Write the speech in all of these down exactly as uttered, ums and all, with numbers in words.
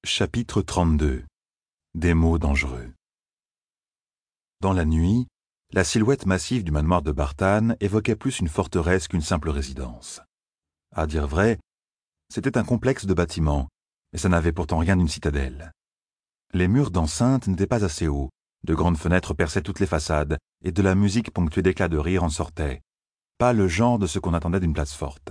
Chapitre trente-deux. Des mots dangereux. Dans la nuit, la silhouette massive du manoir de Bartan évoquait plus une forteresse qu'une simple résidence. À dire vrai, c'était un complexe de bâtiments, mais ça n'avait pourtant rien d'une citadelle. Les murs d'enceinte n'étaient pas assez hauts, de grandes fenêtres perçaient toutes les façades, et de la musique ponctuée d'éclats de rire en sortait. Pas le genre de ce qu'on attendait d'une place forte.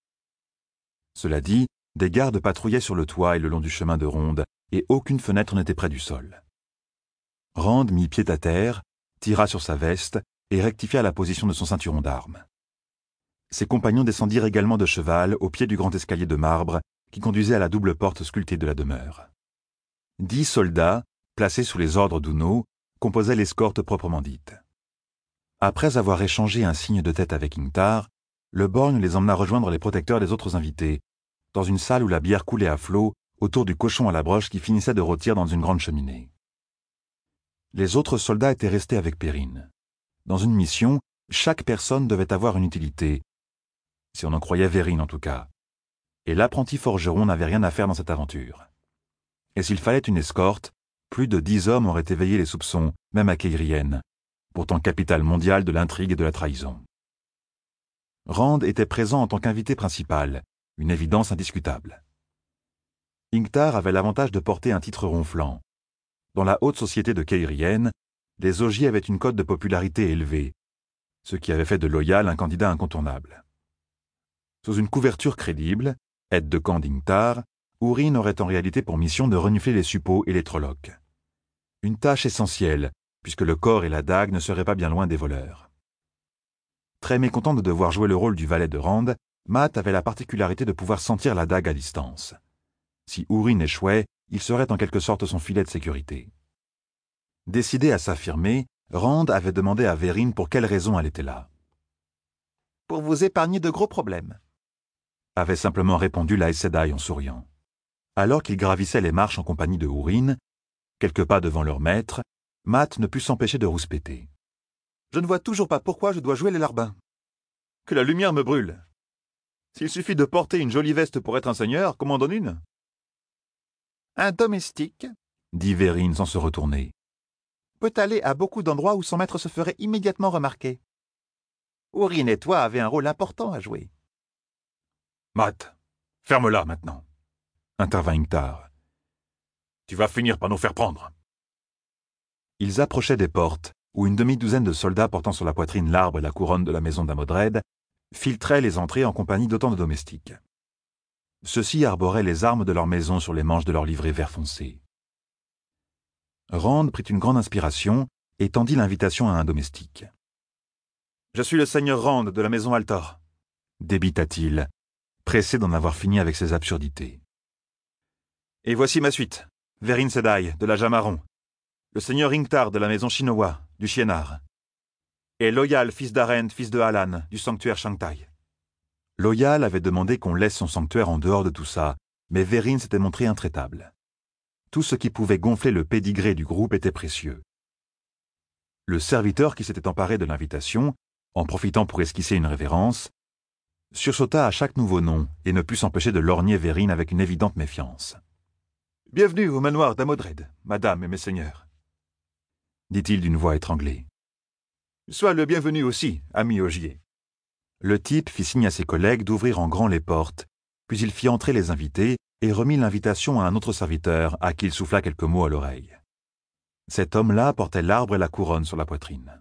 Cela dit, des gardes patrouillaient sur le toit et le long du chemin de ronde, et aucune fenêtre n'était près du sol. Rand mit pied à terre, tira sur sa veste et rectifia la position de son ceinturon d'armes. Ses compagnons descendirent également de cheval au pied du grand escalier de marbre qui conduisait à la double porte sculptée de la demeure. Dix soldats, placés sous les ordres d'Uno, composaient l'escorte proprement dite. Après avoir échangé un signe de tête avec Ingtar, le borgne les emmena rejoindre les protecteurs des autres invités, dans une salle où la bière coulait à flots autour du cochon à la broche qui finissait de rôtir dans une grande cheminée. Les autres soldats étaient restés avec Perrine. Dans une mission, chaque personne devait avoir une utilité, si on en croyait Verrine en tout cas, et l'apprenti forgeron n'avait rien à faire dans cette aventure. Et s'il fallait une escorte, plus de dix hommes auraient éveillé les soupçons, même à Cayrien, pourtant capitale mondiale de l'intrigue et de la trahison. Rand était présent en tant qu'invité principal, une évidence indiscutable. Ingtar avait l'avantage de porter un titre ronflant. Dans la haute société de Cayrien, les Ogiers avaient une cote de popularité élevée, ce qui avait fait de Loyal un candidat incontournable. Sous une couverture crédible, aide de camp d'Ingtar, Urine aurait en réalité pour mission de renifler les suppôts et les trollocs. Une tâche essentielle, puisque le corps et la dague ne seraient pas bien loin des voleurs. Très mécontent de devoir jouer le rôle du valet de Rand, Matt avait la particularité de pouvoir sentir la dague à distance. Si Urine échouait, il serait en quelque sorte son filet de sécurité. Décidé à s'affirmer, Rand avait demandé à Verrine pour quelle raison elle était là. « Pour vous épargner de gros problèmes », avait simplement répondu la Aes Sedai en souriant. Alors qu'ils gravissaient les marches en compagnie de Urine, quelques pas devant leur maître, Matt ne put s'empêcher de rouspéter. « Je ne vois toujours pas pourquoi je dois jouer les larbins. Que la lumière me brûle. S'il suffit de porter une jolie veste pour être un seigneur, qu'on m'en donne une. » Un domestique, dit Verrine sans se retourner, peut aller à beaucoup d'endroits où son maître se ferait immédiatement remarquer. Urine et toi avez un rôle important à jouer. Matt, ferme-la maintenant, intervint Ingtar. Tu vas finir par nous faire prendre. Ils approchaient des portes, où une demi-douzaine de soldats portant sur la poitrine l'arbre et la couronne de la maison d'Amodred filtraient les entrées en compagnie d'autant de domestiques. Ceux-ci arboraient les armes de leur maison sur les manches de leur livrée vert foncé. Rand prit une grande inspiration et tendit l'invitation à un domestique. « Je suis le seigneur Rand de la maison Altor », débita-t-il, pressé d'en avoir fini avec ses absurdités. « Et voici ma suite, Verrine Sedai de la Jamaron, le seigneur Ingtar de la maison Shinowa, du Chienard, et Loyal, fils d'Aren, fils de Halan, du sanctuaire Shangtai. » Loyal avait demandé qu'on laisse son sanctuaire en dehors de tout ça, mais Verrine s'était montré intraitable. Tout ce qui pouvait gonfler le pédigré du groupe était précieux. Le serviteur qui s'était emparé de l'invitation, en profitant pour esquisser une révérence, sursauta à chaque nouveau nom et ne put s'empêcher de lorgner Verrine avec une évidente méfiance. « Bienvenue au manoir d'Amodred, madame et mes seigneurs, » dit-il d'une voix étranglée. « Sois le bienvenu aussi, ami Ogier. » Le type fit signe à ses collègues d'ouvrir en grand les portes, puis il fit entrer les invités et remit l'invitation à un autre serviteur à qui il souffla quelques mots à l'oreille. Cet homme-là portait l'arbre et la couronne sur la poitrine.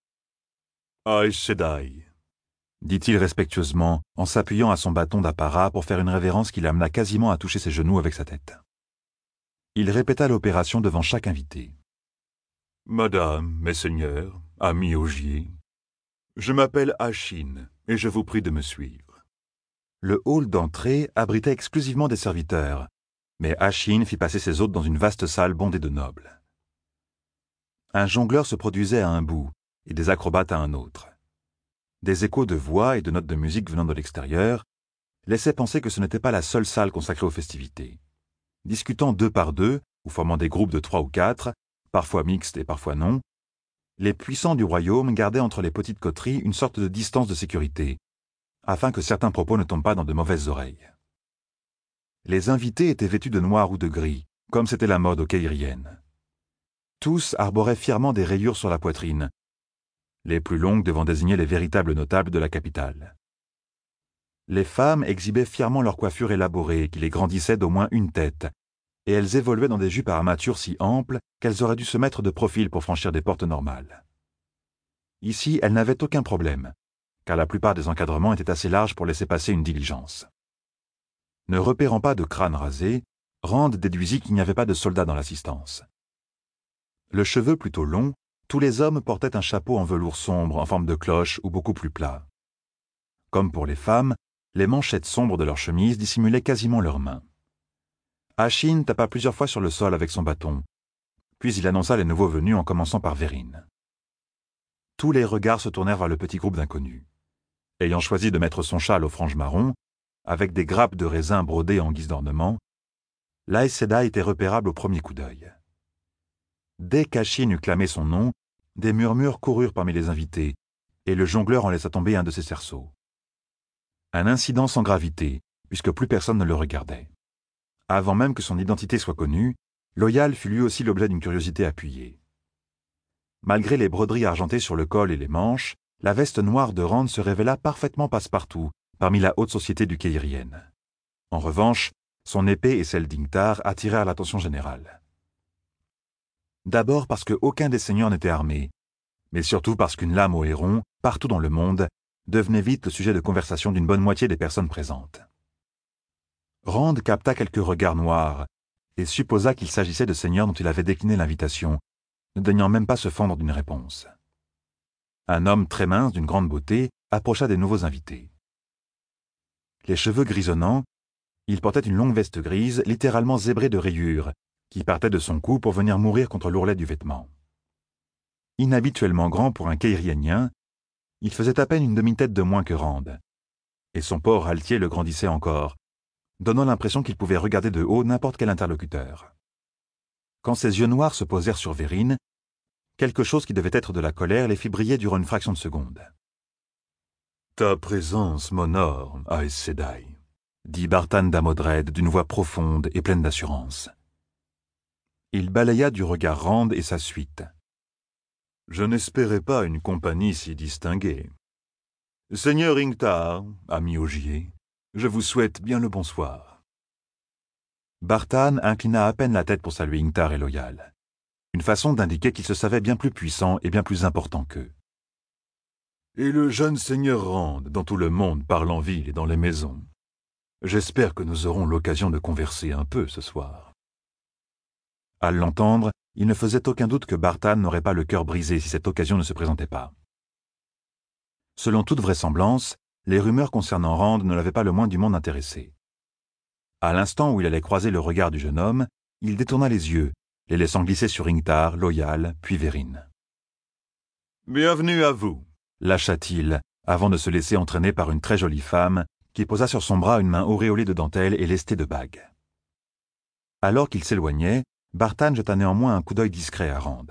« Aes Sedai », dit-il respectueusement en s'appuyant à son bâton d'apparat pour faire une révérence qui l'amena quasiment à toucher ses genoux avec sa tête. Il répéta l'opération devant chaque invité. « Madame, mes seigneurs, amis Ogier, je m'appelle Ashin et je vous prie de me suivre. » Le hall d'entrée abritait exclusivement des serviteurs, mais Ashin fit passer ses hôtes dans une vaste salle bondée de nobles. Un jongleur se produisait à un bout et des acrobates à un autre. Des échos de voix et de notes de musique venant de l'extérieur laissaient penser que ce n'était pas la seule salle consacrée aux festivités. Discutant deux par deux, ou formant des groupes de trois ou quatre, parfois mixtes et parfois non, les puissants du royaume gardaient entre les petites coteries une sorte de distance de sécurité, afin que certains propos ne tombent pas dans de mauvaises oreilles. Les invités étaient vêtus de noir ou de gris, comme c'était la mode aux Caïriennes. Tous arboraient fièrement des rayures sur la poitrine, les plus longues devant désigner les véritables notables de la capitale. Les femmes exhibaient fièrement leur coiffure élaborée qui les grandissait d'au moins une tête, et elles évoluaient dans des jupes à armature si amples qu'elles auraient dû se mettre de profil pour franchir des portes normales. Ici, elles n'avaient aucun problème, car la plupart des encadrements étaient assez larges pour laisser passer une diligence. Ne repérant pas de crâne rasé, Rand déduisit qu'il n'y avait pas de soldats dans l'assistance. Le cheveu plutôt long, tous les hommes portaient un chapeau en velours sombre en forme de cloche ou beaucoup plus plat. Comme pour les femmes, les manchettes sombres de leurs chemises dissimulaient quasiment leurs mains. Ashin tapa plusieurs fois sur le sol avec son bâton, puis il annonça les nouveaux venus en commençant par Vérine. Tous les regards se tournèrent vers le petit groupe d'inconnus. Ayant choisi de mettre son châle aux franges marron, avec des grappes de raisin brodées en guise d'ornement, l'Aes Sedai était repérable au premier coup d'œil. Dès qu'Ashin eut clamé son nom, des murmures coururent parmi les invités, et le jongleur en laissa tomber un de ses cerceaux. Un incident sans gravité, puisque plus personne ne le regardait. Avant même que son identité soit connue, Loial fut lui aussi l'objet d'une curiosité appuyée. Malgré les broderies argentées sur le col et les manches, la veste noire de Rand se révéla parfaitement passe-partout, parmi la haute société du Caïrienne. En revanche, son épée et celle d'Ingtar attirèrent l'attention générale. D'abord parce qu'aucun des seigneurs n'était armé, mais surtout parce qu'une lame au héron, partout dans le monde, devenait vite le sujet de conversation d'une bonne moitié des personnes présentes. Rand capta quelques regards noirs et supposa qu'il s'agissait de seigneurs dont il avait décliné l'invitation, ne daignant même pas se fendre d'une réponse. Un homme très mince d'une grande beauté approcha des nouveaux invités. Les cheveux grisonnants, il portait une longue veste grise littéralement zébrée de rayures, qui partait de son cou pour venir mourir contre l'ourlet du vêtement. Inhabituellement grand pour un Caïrienien, il faisait à peine une demi-tête de moins que Rand, et son port altier le grandissait encore, donnant l'impression qu'il pouvait regarder de haut n'importe quel interlocuteur. Quand ses yeux noirs se posèrent sur Vérine, quelque chose qui devait être de la colère les fit briller durant une fraction de seconde. « Ta présence m'honore, Aes Sedai, » dit Bartan d'Amodred d'une voix profonde et pleine d'assurance. Il balaya du regard Rand et sa suite. « Je n'espérais pas une compagnie si distinguée. Seigneur Ingtar, ami Ogier, je vous souhaite bien le bonsoir. » Bartan inclina à peine la tête pour saluer Ingtar et Loial, une façon d'indiquer qu'il se savait bien plus puissant et bien plus important qu'eux. « Et le jeune seigneur Rand, dont tout le monde parle en ville et dans les maisons. J'espère que nous aurons l'occasion de converser un peu ce soir. » À l'entendre, il ne faisait aucun doute que Bartan n'aurait pas le cœur brisé si cette occasion ne se présentait pas. Selon toute vraisemblance, les rumeurs concernant Rand ne l'avaient pas le moins du monde intéressé. À l'instant où il allait croiser le regard du jeune homme, il détourna les yeux, les laissant glisser sur Ingtar, Loial, puis Vérine. « Bienvenue à vous », lâcha-t-il, avant de se laisser entraîner par une très jolie femme qui posa sur son bras une main auréolée de dentelle et lestée de bagues. Alors qu'il s'éloignait, Bartan jeta néanmoins un coup d'œil discret à Rand.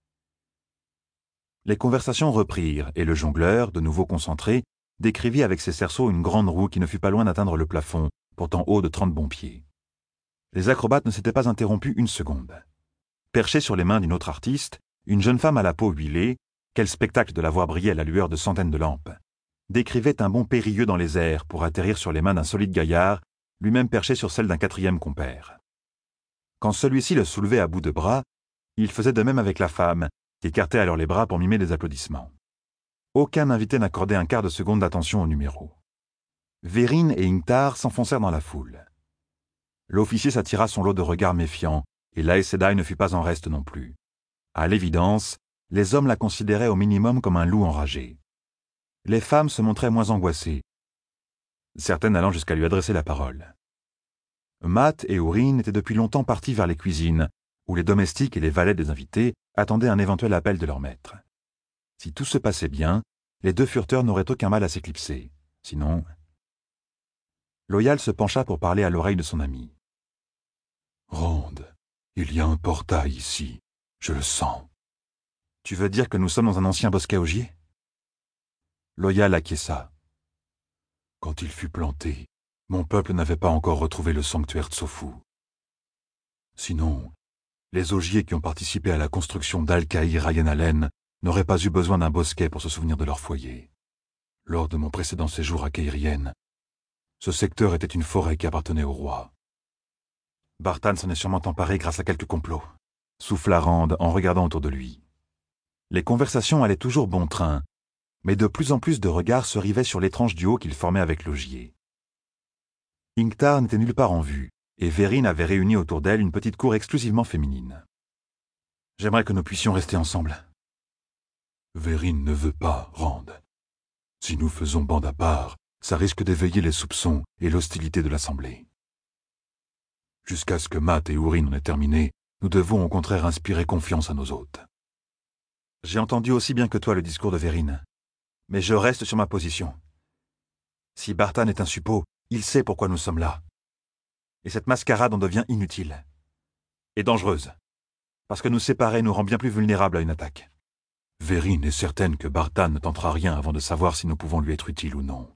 Les conversations reprirent, et le jongleur, de nouveau concentré, décrivit avec ses cerceaux une grande roue qui ne fut pas loin d'atteindre le plafond, pourtant haut de trente bons pieds. Les acrobates ne s'étaient pas interrompus une seconde. Perchée sur les mains d'une autre artiste, une jeune femme à la peau huilée, quel spectacle de la voir briller à la lueur de centaines de lampes, décrivait un bond périlleux dans les airs pour atterrir sur les mains d'un solide gaillard, lui-même perché sur celle d'un quatrième compère. Quand celui-ci le soulevait à bout de bras, il faisait de même avec la femme, qui écartait alors les bras pour mimer des applaudissements. Aucun invité n'accordait un quart de seconde d'attention au numéro. Vérine et Ingtar s'enfoncèrent dans la foule. L'officier s'attira son lot de regards méfiants, et l'Aes Sedai ne fut pas en reste non plus. À l'évidence, les hommes la considéraient au minimum comme un loup enragé. Les femmes se montraient moins angoissées, certaines allant jusqu'à lui adresser la parole. Matt et Orin étaient depuis longtemps partis vers les cuisines, où les domestiques et les valets des invités attendaient un éventuel appel de leur maître. Si tout se passait bien, les deux furteurs n'auraient aucun mal à s'éclipser. Sinon... Loial se pencha pour parler à l'oreille de son ami. « Rand, il y a un portail ici, je le sens. »« Tu veux dire que nous sommes dans un ancien bosquet ogier ?» Loial acquiesça. « Quand il fut planté, mon peuple n'avait pas encore retrouvé le sanctuaire Tsofu. Sinon, les augiers qui ont participé à la construction d'Al-Kahir Ayen Allen n'auraient pas eu besoin d'un bosquet pour se souvenir de leur foyer. Lors de mon précédent séjour à Caïrienne, ce secteur était une forêt qui appartenait au roi. Bartan s'en est sûrement emparé grâce à quelques complots, souffla Rand en regardant autour de lui. Les conversations allaient toujours bon train, mais de plus en plus de regards se rivaient sur l'étrange duo qu'il formait avec l'augier. Ingtar n'était nulle part en vue, et Verrine avait réuni autour d'elle une petite cour exclusivement féminine. « J'aimerais que nous puissions rester ensemble. »« Verrine ne veut pas, Rand. Si nous faisons bande à part, ça risque d'éveiller les soupçons et l'hostilité de l'Assemblée. Jusqu'à ce que Matt et Urine en aient terminé, nous devons au contraire inspirer confiance à nos hôtes. » J'ai entendu aussi bien que toi le discours de Verrine, mais je reste sur ma position. Si Bartan est un suppôt, il sait pourquoi nous sommes là. Et cette mascarade en devient inutile. Et dangereuse. Parce que nous séparer nous rend bien plus vulnérables à une attaque. Verrine est certaine que Bartan ne tentera rien avant de savoir si nous pouvons lui être utiles ou non.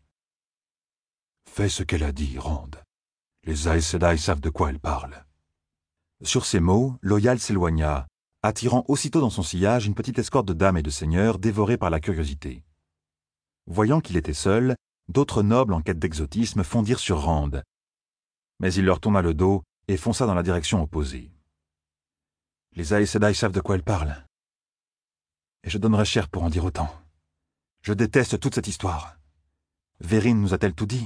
Fais ce qu'elle a dit, Rand. Les Aes Sedai savent de quoi elle parle. Sur ces mots, Loyal s'éloigna, attirant aussitôt dans son sillage une petite escorte de dames et de seigneurs dévorés par la curiosité. Voyant qu'il était seul, d'autres nobles en quête d'exotisme fondirent sur Rand, mais il leur tourna le dos et fonça dans la direction opposée. Les Aes Sedai savent de quoi elle parle. Et je donnerais cher pour en dire autant. Je déteste toute cette histoire. Verrine nous a-t-elle tout dit?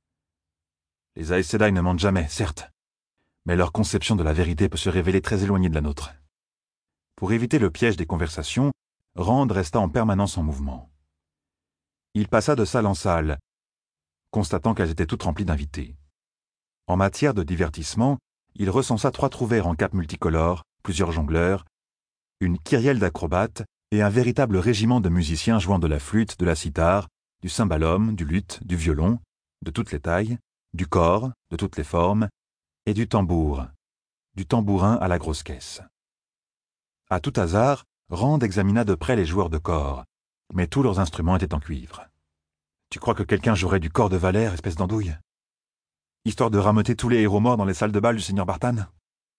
Les Aes Sedai ne mentent jamais, certes, mais leur conception de la vérité peut se révéler très éloignée de la nôtre. Pour éviter le piège des conversations, Rand resta en permanence en mouvement. Il passa de salle en salle, constatant qu'elles étaient toutes remplies d'invités. En matière de divertissement, il recensa trois trouvères en capes multicolores, plusieurs jongleurs, une kyrielle d'acrobates et un véritable régiment de musiciens jouant de la flûte, de la cithare, du cymbalum, du luth, du violon, de toutes les tailles, du cor, de toutes les formes, et du tambour, du tambourin à la grosse caisse. À tout hasard, Rand examina de près les joueurs de cor, mais tous leurs instruments étaient en cuivre. « Tu crois que quelqu'un jouerait du cor de Valère, espèce d'andouille? Histoire de rameuter tous les héros morts dans les salles de bal du seigneur Bartan ?»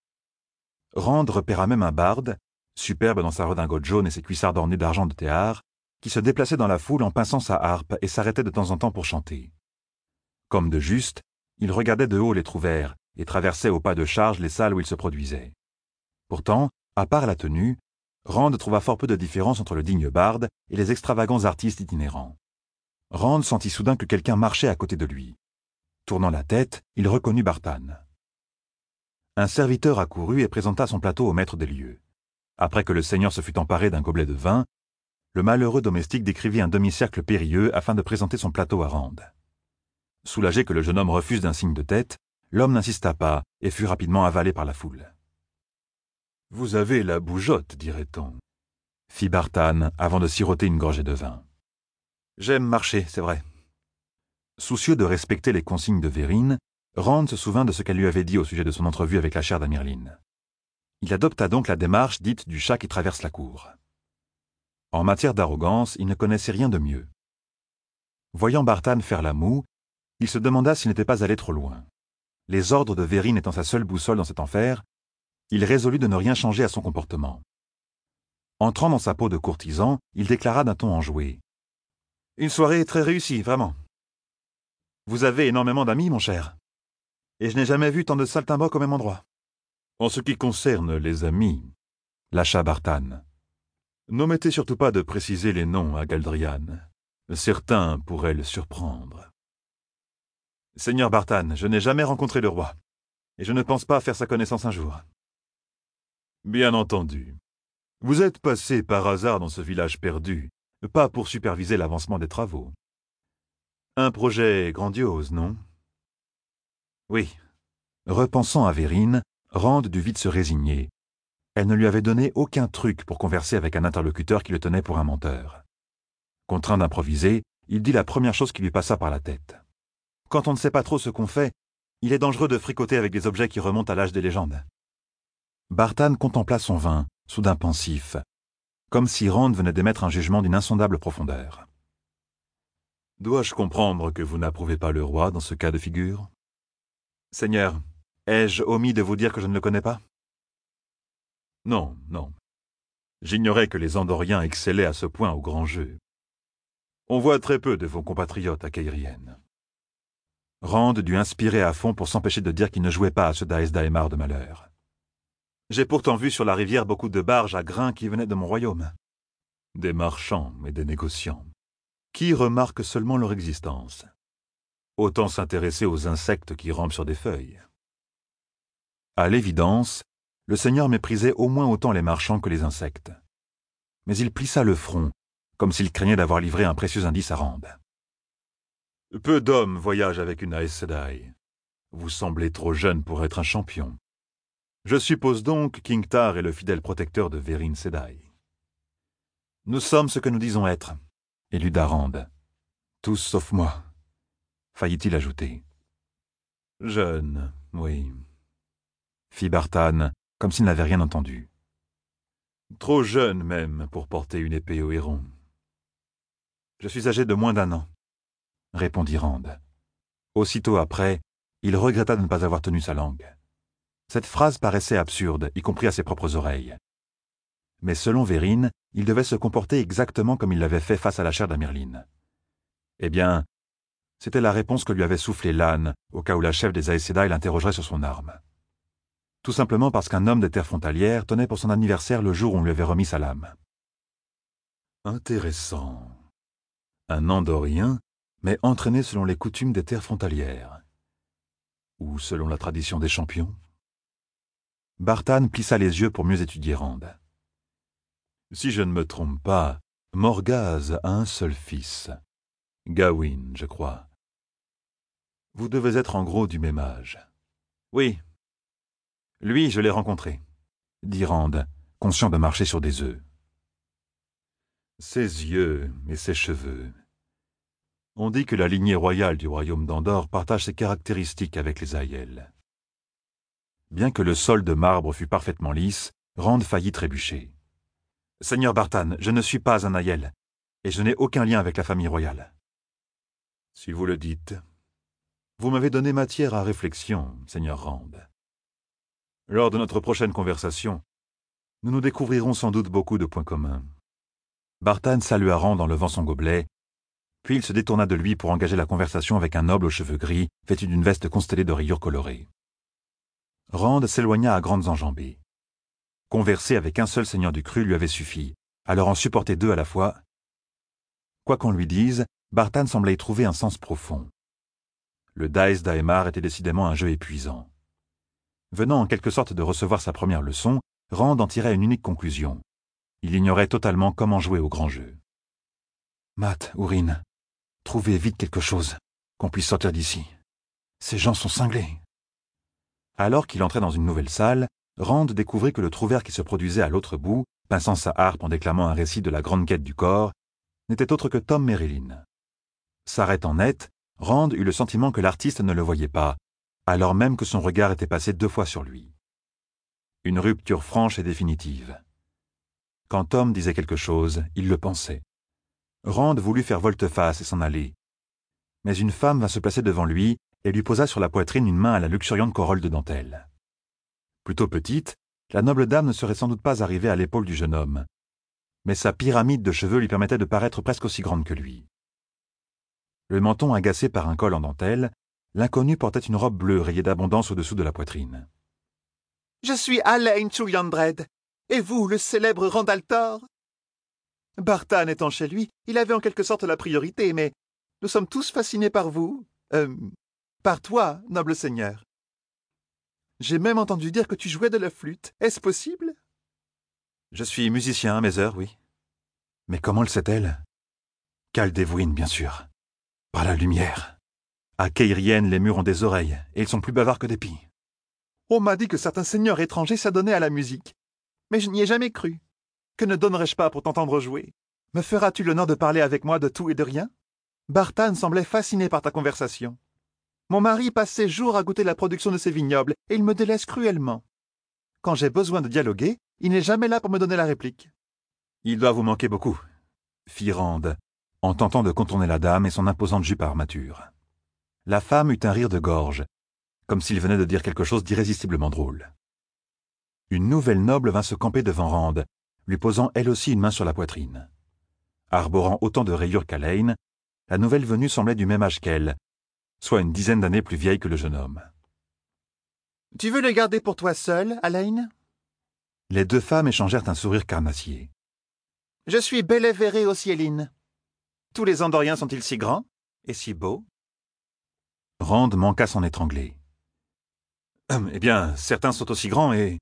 Rand repéra même un barde, superbe dans sa redingote jaune et ses cuissards ornés d'argent de théard, qui se déplaçait dans la foule en pinçant sa harpe et s'arrêtait de temps en temps pour chanter. Comme de juste, il regardait de haut les trouvères et traversait au pas de charge les salles où il se produisait. Pourtant, à part la tenue, Rand trouva fort peu de différence entre le digne barde et les extravagants artistes itinérants. Rand sentit soudain que quelqu'un marchait à côté de lui. Tournant la tête, il reconnut Bartan. Un serviteur accourut et présenta son plateau au maître des lieux. Après que le seigneur se fut emparé d'un gobelet de vin, le malheureux domestique décrivit un demi-cercle périlleux afin de présenter son plateau à Rand. Soulagé que le jeune homme refuse d'un signe de tête, l'homme n'insista pas et fut rapidement avalé par la foule. « Vous avez la bougeotte, dirait-on, » fit Bartan avant de siroter une gorgée de vin. « J'aime marcher, c'est vrai. » Soucieux de respecter les consignes de Verrine, Rand se souvint de ce qu'elle lui avait dit au sujet de son entrevue avec la chaire d'Amirline. Il adopta donc la démarche dite du chat qui traverse la cour. En matière d'arrogance, il ne connaissait rien de mieux. Voyant Bartan faire la moue, il se demanda s'il n'était pas allé trop loin. Les ordres de Verrine étant sa seule boussole dans cet enfer, il résolut de ne rien changer à son comportement. Entrant dans sa peau de courtisan, il déclara d'un ton enjoué. « Une soirée très réussie, vraiment. Vous avez énormément d'amis, mon cher. Et je n'ai jamais vu tant de saltimbanques au même endroit. » En ce qui concerne les amis, lâcha Bartan, n'omettez surtout pas de préciser les noms à Galdrian. Certains pourraient le surprendre. Seigneur Bartan, je n'ai jamais rencontré le roi, et je ne pense pas faire sa connaissance un jour. Bien entendu. Vous êtes passé par hasard dans ce village perdu, pas pour superviser l'avancement des travaux. Un projet grandiose, non? Oui. Repensant à Verrine, Rand dut vite se résigner. Elle ne lui avait donné aucun truc pour converser avec un interlocuteur qui le tenait pour un menteur. Contraint d'improviser, il dit la première chose qui lui passa par la tête. Quand on ne sait pas trop ce qu'on fait, il est dangereux de fricoter avec des objets qui remontent à l'âge des légendes. Bartan contempla son vin, soudain pensif, comme si Rand venait d'émettre un jugement d'une insondable profondeur. « Dois-je comprendre que vous n'approuvez pas le roi dans ce cas de figure? »« Seigneur, ai-je omis de vous dire que je ne le connais pas ? Non, non. J'ignorais que les Andoriens excellaient à ce point au grand jeu. On voit très peu de vos compatriotes à Caïrienne. Rand dut inspirer à fond pour s'empêcher de dire qu'il ne jouait pas à ce Daes Daemar de malheur. J'ai pourtant vu sur la rivière beaucoup de barges à grains qui venaient de mon royaume. Des marchands et des négociants. Qui remarque seulement leur existence. Autant s'intéresser aux insectes qui rampent sur des feuilles. À l'évidence, le seigneur méprisait au moins autant les marchands que les insectes. Mais il plissa le front, comme s'il craignait d'avoir livré un précieux indice à Rand. Peu d'hommes voyagent avec une Aes Sedai. Vous semblez trop jeune pour être un champion. Je suppose donc qu'Ingtar est le fidèle protecteur de Verin Sedai. Nous sommes ce que nous disons être, éluda Rand. Tous sauf moi, faillit-il ajouter. Jeune, oui, fit Bartan, comme s'il n'avait rien entendu. Trop jeune même pour porter une épée au héron. Je suis âgé de moins d'un an, répondit Rand. Aussitôt après, il regretta de ne pas avoir tenu sa langue. Cette phrase paraissait absurde, y compris à ses propres oreilles. Mais selon Verin, il devait se comporter exactement comme il l'avait fait face à la chair d'Amerlin. Eh bien, c'était la réponse que lui avait soufflé Lan, au cas où la chef des Aes Sedai l'interrogerait sur son arme. Tout simplement parce qu'un homme des terres frontalières tenait pour son anniversaire le jour où on lui avait remis sa lame. Intéressant. Un Andorien, mais entraîné selon les coutumes des terres frontalières. Ou selon la tradition des champions. Bartan plissa les yeux pour mieux étudier Rand. Si je ne me trompe pas, Morgase a un seul fils. Gawain, je crois. Vous devez être en gros du même âge. Oui. Lui, je l'ai rencontré, dit Rand, conscient de marcher sur des œufs. Ses yeux et ses cheveux. On dit que la lignée royale du royaume d'Andorre partage ses caractéristiques avec les Aiel. Bien que le sol de marbre fût parfaitement lisse, Rand faillit trébucher. « Seigneur Bartan, je ne suis pas un Aiel, et je n'ai aucun lien avec la famille royale. »« Si vous le dites. Vous m'avez donné matière à réflexion, Seigneur Rand. Lors de notre prochaine conversation, nous nous découvrirons sans doute beaucoup de points communs. » Bartan salua Rand en levant son gobelet, puis il se détourna de lui pour engager la conversation avec un noble aux cheveux gris, vêtu d'une veste constellée de rayures colorées. Rand s'éloigna à grandes enjambées. Converser avec un seul seigneur du cru lui avait suffi, alors en supporter deux à la fois. Quoi qu'on lui dise, Bartan semblait y trouver un sens profond. Le Daes Daemar était décidément un jeu épuisant. Venant en quelque sorte de recevoir sa première leçon, Rand en tirait une unique conclusion. Il ignorait totalement comment jouer au grand jeu. « Mat, Urine, trouvez vite quelque chose, qu'on puisse sortir d'ici. Ces gens sont cinglés. » Alors qu'il entrait dans une nouvelle salle, Rand découvrit que le trouvère qui se produisait à l'autre bout, pinçant sa harpe en déclamant un récit de la grande quête du corps, n'était autre que Tom Merrilin. S'arrêtant net, Rand eut le sentiment que l'artiste ne le voyait pas, alors même que son regard était passé deux fois sur lui. Une rupture franche et définitive. Quand Tom disait quelque chose, il le pensait. Rand voulut faire volte-face et s'en aller. Mais une femme vint se placer devant lui et lui posa sur la poitrine une main à la luxuriante corolle de dentelle. Plutôt petite, la noble dame ne serait sans doute pas arrivée à l'épaule du jeune homme, mais sa pyramide de cheveux lui permettait de paraître presque aussi grande que lui. Le menton agacé par un col en dentelle, l'inconnu portait une robe bleue rayée d'abondance au-dessous de la poitrine. « Je suis Alain Chouliandred, et vous, le célèbre Randaltor ?» Bartan étant chez lui, il avait en quelque sorte la priorité, mais nous sommes tous fascinés par vous, euh, par toi, noble seigneur. J'ai même entendu dire que tu jouais de la flûte. Est-ce possible? Je suis musicien à mes heures, oui. Mais comment le sait-elle? Caldévouine, bien sûr. Par la lumière. À Caïrienne, les murs ont des oreilles, et ils sont plus bavards que des pies. On m'a dit que certains seigneurs étrangers s'adonnaient à la musique, mais je n'y ai jamais cru. Que ne donnerais-je pas pour t'entendre jouer? Me feras-tu l'honneur de parler avec moi de tout et de rien? Bartan semblait fasciné par ta conversation. Mon mari passe ses jours à goûter la production de ses vignobles, et il me délaisse cruellement. Quand j'ai besoin de dialoguer, il n'est jamais là pour me donner la réplique. Il doit vous manquer beaucoup, fit Rand, en tentant de contourner la dame et son imposante jupe à armature. La femme eut un rire de gorge, comme s'il venait de dire quelque chose d'irrésistiblement drôle. Une nouvelle noble vint se camper devant Rand, lui posant elle aussi une main sur la poitrine. Arborant autant de rayures qu'Alain, la nouvelle venue semblait du même âge qu'elle, soit une dizaine d'années plus vieille que le jeune homme. « Tu veux le garder pour toi seul, Alain ?» Les deux femmes échangèrent un sourire carnassier. « Je suis Bellévéré Ociéline. Tous les Andoriens sont-ils si grands et si beaux ?» Rand manqua s'en étrangler. « Eh bien, certains sont aussi grands et...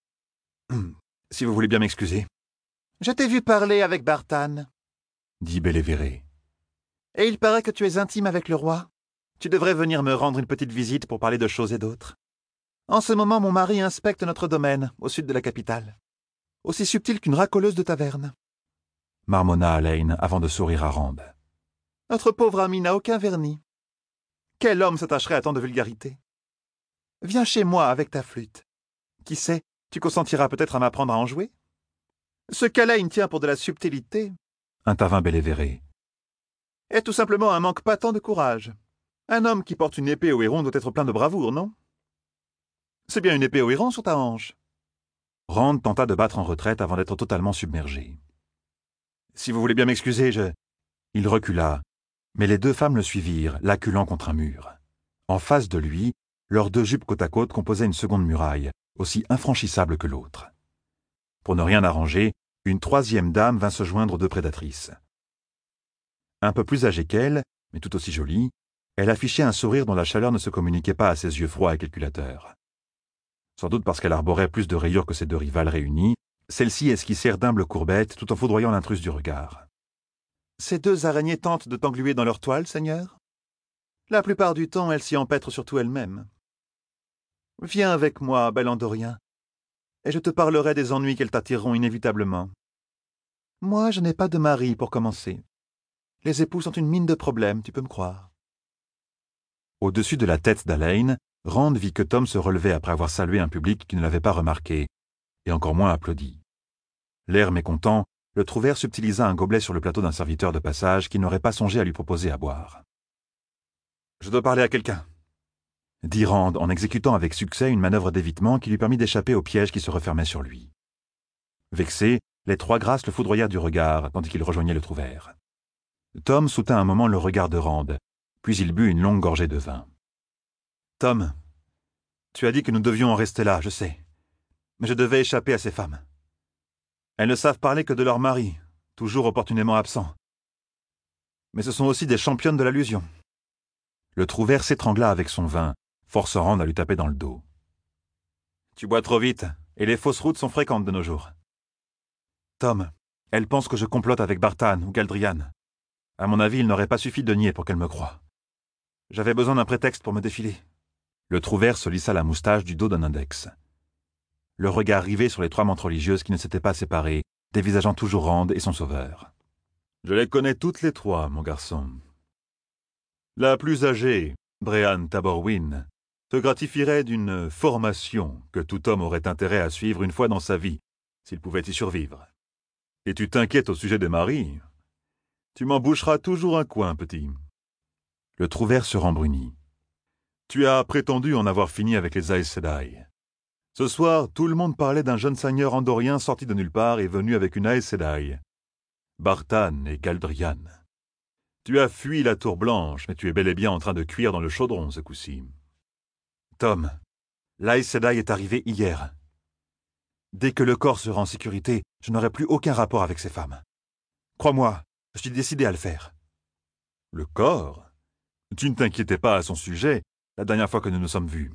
si vous voulez bien m'excuser. »« Je t'ai vu parler avec Bartan, » dit Bellévéré. « et il paraît que tu es intime avec le roi. Tu devrais venir me rendre une petite visite pour parler de choses et d'autres. En ce moment, mon mari inspecte notre domaine, au sud de la capitale. Aussi subtil qu'une racoleuse de taverne. » marmonna Alain avant de sourire à Rand. « Notre pauvre ami n'a aucun vernis. Quel homme s'attacherait à tant de vulgarité? Viens chez moi avec ta flûte. Qui sait, tu consentiras peut-être à m'apprendre à en jouer? Ce qu'Alain tient pour de la subtilité, intervint Bellévéré, est tout simplement un manque patent de courage. Un homme qui porte une épée au héron doit être plein de bravoure, non? C'est bien une épée au héron sur ta hanche. » Rand tenta de battre en retraite avant d'être totalement submergé. « Si vous voulez bien m'excuser, je... » Il recula, mais les deux femmes le suivirent, l'acculant contre un mur. En face de lui, leurs deux jupes côte à côte composaient une seconde muraille, aussi infranchissable que l'autre. Pour ne rien arranger, une troisième dame vint se joindre aux deux prédatrices. Un peu plus âgée qu'elle, mais tout aussi jolie, elle affichait un sourire dont la chaleur ne se communiquait pas à ses yeux froids et calculateurs. Sans doute parce qu'elle arborait plus de rayures que ses deux rivales réunies, celles-ci esquissèrent d'humbles courbettes tout en foudroyant l'intruse du regard. « Ces deux araignées tentent de t'engluer dans leur toile, Seigneur? La plupart du temps, elles s'y empêtrent surtout elles-mêmes. Viens avec moi, bel Andorien, et je te parlerai des ennuis qu'elles t'attireront inévitablement. Moi, je n'ai pas de mari pour commencer. Les époux sont une mine de problèmes, tu peux me croire. » Au-dessus de la tête d'Alain, Rand vit que Tom se relevait après avoir salué un public qui ne l'avait pas remarqué, et encore moins applaudi. L'air mécontent, le trouvère subtilisa un gobelet sur le plateau d'un serviteur de passage qui n'aurait pas songé à lui proposer à boire. « Je dois parler à quelqu'un, » dit Rand en exécutant avec succès une manœuvre d'évitement qui lui permit d'échapper au piège qui se refermait sur lui. Vexé, les trois grâces le foudroyèrent du regard tandis qu'il rejoignait le trouvère. Tom soutint un moment le regard de Rand, puis il but une longue gorgée de vin. « Tom, tu as dit que nous devions en rester là, je sais, mais je devais échapper à ces femmes. Elles ne savent parler que de leur mari, toujours opportunément absent. Mais ce sont aussi des championnes de l'allusion. » Le trouvère s'étrangla avec son vin, forçant Rand à lui taper dans le dos. « Tu bois trop vite, et les fausses routes sont fréquentes de nos jours. Tom, elle pense que je complote avec Bartan ou Galdrian. À mon avis, il n'aurait pas suffi de nier pour qu'elle me croie. J'avais besoin d'un prétexte pour me défiler. » Le trouvère se lissa la moustache du dos d'un index. Le regard rivé sur les trois mantes religieuses qui ne s'étaient pas séparées, dévisageant toujours Rand et son sauveur. « Je les connais toutes les trois, mon garçon. La plus âgée, Breanne Taborwin, te gratifierait d'une formation que tout homme aurait intérêt à suivre une fois dans sa vie, s'il pouvait y survivre. Et tu t'inquiètes au sujet des maris. Tu m'en boucheras toujours un coin, petit. » Le trouvère se rembrunit. « Tu as prétendu en avoir fini avec les Aes Sedai. Ce soir, tout le monde parlait d'un jeune seigneur andorien sorti de nulle part et venu avec une Aes Sedai. Bartan et Galdrian. Tu as fui la tour blanche, mais tu es bel et bien en train de cuire dans le chaudron, ce coup-ci. Tom, l'Aes Sedai est arrivé hier. Dès que le corps sera en sécurité, je n'aurai plus aucun rapport avec ces femmes. Crois-moi, je suis décidé à le faire. » « Le corps ? Tu ne t'inquiétais pas à son sujet la dernière fois que nous nous sommes vus.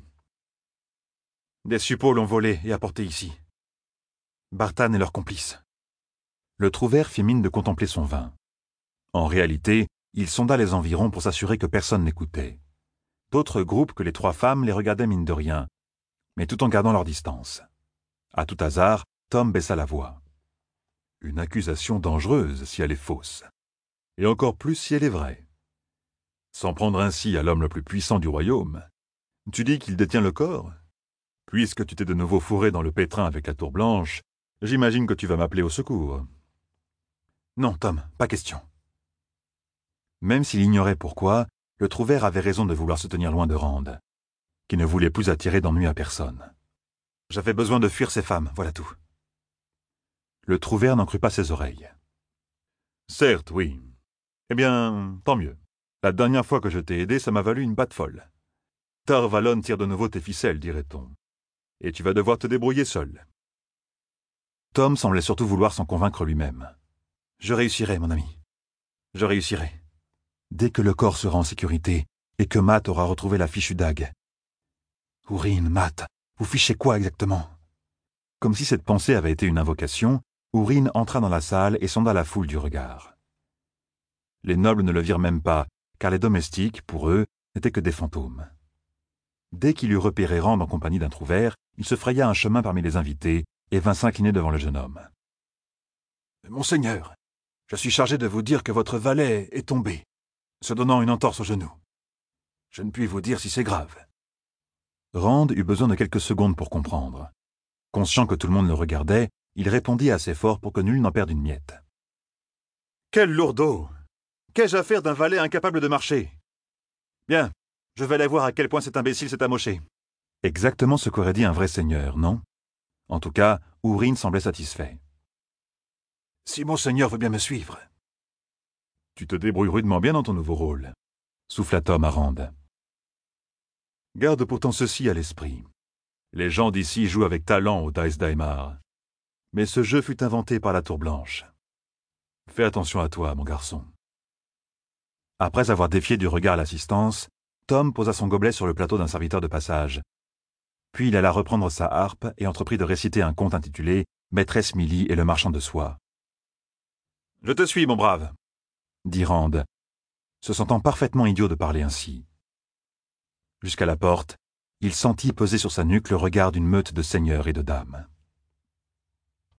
Des suppôts l'ont volé et apporté ici. Bartan est leur complice. » Le trouvère fit mine de contempler son vin. En réalité, il sonda les environs pour s'assurer que personne n'écoutait. D'autres groupes que les trois femmes les regardaient mine de rien, mais tout en gardant leur distance. À tout hasard, Tom baissa la voix. « Une accusation dangereuse si elle est fausse, et encore plus si elle est vraie. S'en prendre ainsi à l'homme le plus puissant du royaume, tu dis qu'il détient le corps? Puisque tu t'es de nouveau fourré dans le pétrin avec la tour blanche, j'imagine que tu vas m'appeler au secours. » « Non, Tom, pas question. » Même s'il ignorait pourquoi, le trouvère avait raison de vouloir se tenir loin de Rand, qui ne voulait plus attirer d'ennui à personne. J'avais besoin de fuir ces femmes, voilà tout. Le trouvère n'en crut pas ses oreilles. Certes, oui. Eh bien, tant mieux. La dernière fois que je t'ai aidé, ça m'a valu une batte folle. Tar-Valon tire de nouveau tes ficelles, dirait-on. Et tu vas devoir te débrouiller seul. Tom semblait surtout vouloir s'en convaincre lui-même. Je réussirai, mon ami. Je réussirai. Dès que le corps sera en sécurité et que Matt aura retrouvé la fichue dague. Ourine, Matt, vous fichez quoi exactement? Comme si cette pensée avait été une invocation, Ourine entra dans la salle et sonda la foule du regard. Les nobles ne le virent même pas, car les domestiques, pour eux, n'étaient que des fantômes. Dès qu'il eut repéré Rand en compagnie d'un trouvère, il se fraya un chemin parmi les invités et vint s'incliner devant le jeune homme. « Monseigneur, je suis chargé de vous dire que votre valet est tombé, se donnant une entorse au genou. Je ne puis vous dire si c'est grave. » Rand eut besoin de quelques secondes pour comprendre. Conscient que tout le monde le regardait, il répondit assez fort pour que nul n'en perde une miette. « Quel lourdeau! Qu'ai-je à faire d'un valet incapable de marcher? Bien, je vais aller voir à quel point cet imbécile s'est amoché. » Exactement ce qu'aurait dit un vrai seigneur, non? En tout cas, Ourine semblait satisfait. « Si monseigneur veut bien me suivre. »« Tu te débrouilles rudement bien dans ton nouveau rôle, » souffla Tom à Rand. « Garde pourtant ceci à l'esprit. Les gens d'ici jouent avec talent au Dice Daimar. Mais ce jeu fut inventé par la Tour Blanche. Fais attention à toi, mon garçon. » Après avoir défié du regard l'assistance, Tom posa son gobelet sur le plateau d'un serviteur de passage. Puis il alla reprendre sa harpe et entreprit de réciter un conte intitulé « Maîtresse Milly et le marchand de soie ». « Je te suis, mon brave, » dit Rand, se sentant parfaitement idiot de parler ainsi. Jusqu'à la porte, il sentit peser sur sa nuque le regard d'une meute de seigneurs et de dames.